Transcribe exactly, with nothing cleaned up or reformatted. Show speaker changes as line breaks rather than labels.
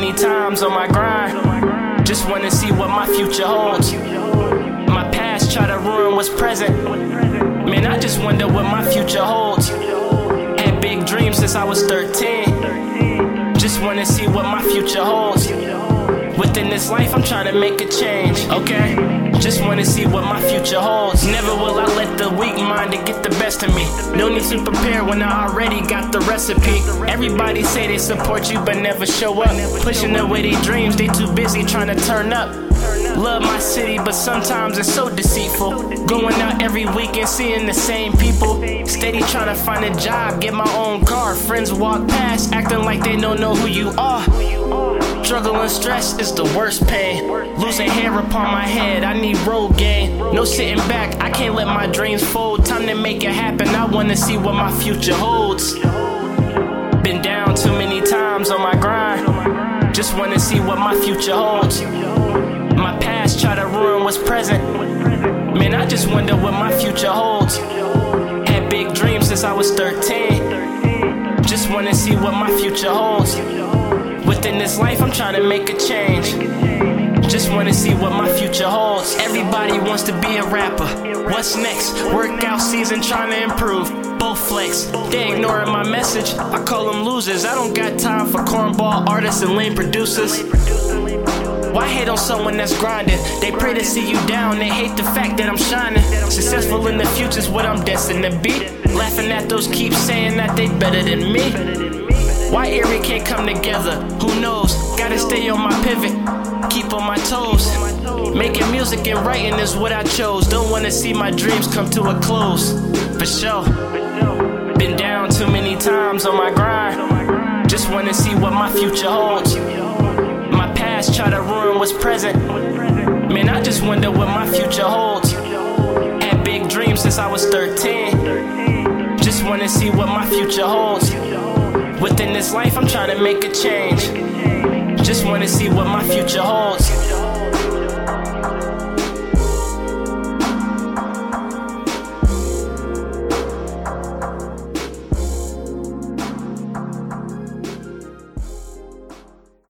many times on my grind. Just wanna see what my future holds. My past try to ruin what's present. Man, I just wonder what my future holds. Had big dreams since I was thirteen. Just wanna see what my future holds. Within this life, I'm trying to make a change, okay? Just wanna see what my future holds. Never will I let the weak mind get the best of me. No need to prepare when I already got the recipe. Everybody say they support you but never show up. Pushing away their dreams, they too busy trying to turn up. Love my city, but sometimes it's so deceitful. Going out every weekend, seeing the same people. Steady trying to find a job, get my own car. Friends walk past, acting like they don't know who you are. Struggle and stress is the worst pain. Losing hair upon my head, I need road gain. No sitting back, I can't let my dreams fold. Time to make it happen, I wanna see what my future holds. Been down too many times on my grind. Just wanna see what my future holds. My past try to ruin what's present. Man, I just wonder what my future holds. Had big dreams since I was thirteen. Just wanna see what my future holds. Within this life, I'm trying to make a change. Just wanna see what my future holds. Everybody wants to be a rapper. What's next? Workout season, trying to improve. Both flex. They ignoring my message. I call them losers. I don't got time for cornball artists and lame producers. Why hate on someone that's grinding? They pray to see you down. They hate the fact that I'm shining. Successful in the future's what I'm destined to be. Laughing at those keep saying that they better than me. Why Erie can't come together? Who knows? Gotta stay on my pivot, keep on my toes. Making music and writing is what I chose. Don't wanna see my dreams come to a close. For sure. Been down too many times on my grind. Just wanna see what my future holds. My past try to ruin what's present. Man, I just wonder what my future holds. Had big dreams since I was thirteen. Just wanna see what my future holds. Within this life, I'm trying to make a change. Just wanna see what my future holds.